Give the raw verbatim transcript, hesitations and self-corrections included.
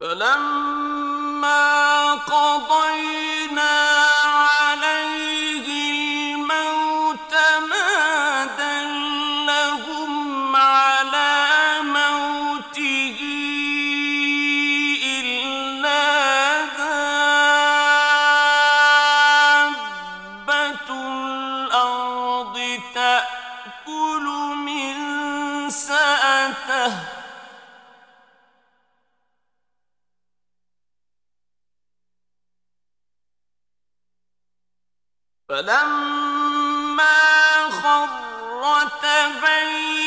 فلما قضينا عليه الموت ما دلهم على موته إلا دابة الأرض تأكل من سأته فلما خر تبين